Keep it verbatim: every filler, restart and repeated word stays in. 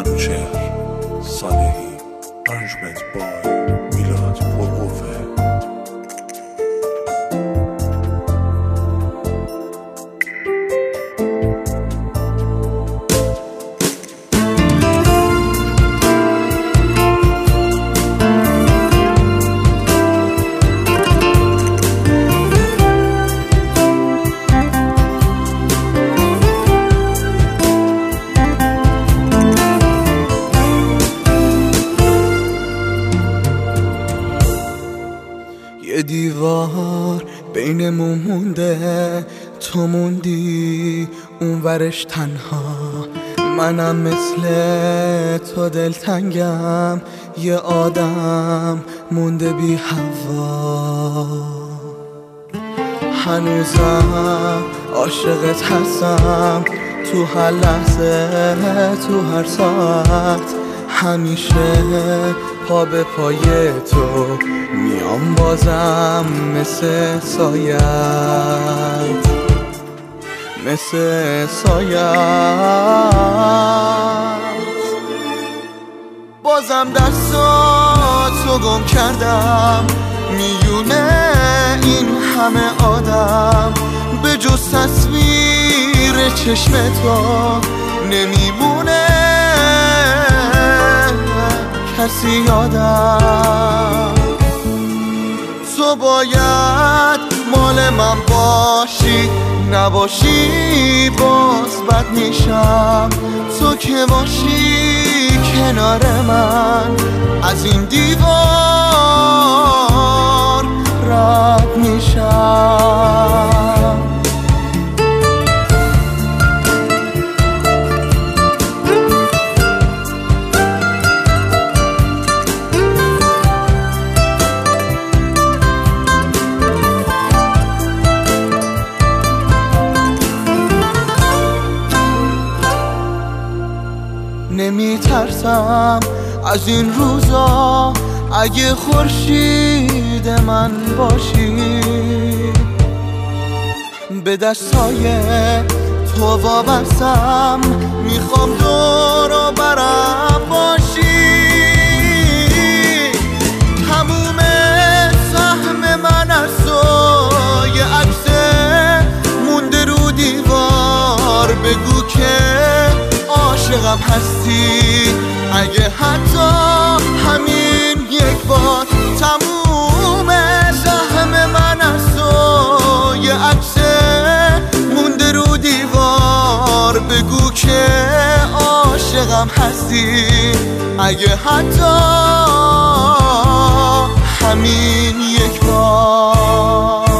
منوچهر صالحی Arrangement by میلاد پرقوه. یه دیوار بینمون مونده، تو موندی اون ورش تنها، منم مثل تو دلتنگم، یه آدم مونده بی هوا. هنوزم عاشقت هستم، تو هر لحظه تو هر ساعت، همیشه پا به پای تو میام بازم، مثل سایت مثل سایت بازم دستاتو گم کردم، میونه این همه آدم، به جز تصویر چشم تو نمیمونه کسی یادم. تو باید مال من باشی، نباشی باز بد میشم، تو که باشی کنار من، از این دیوار رد میشم. نمی ترسم از این روزا، اگه خورشید من باشی، به دستای تو وابستم، میخوام دور و برم باشی. تموم سهم من از تو، یه عکس مونده رو دیوار، بگو که عاشقم هستی، اگه حتی همین یک بار. تموم سهم من از تو، یه عکس مونده رو دیوار، بگو که عاشقم هستی، اگه حتی همین یک بار.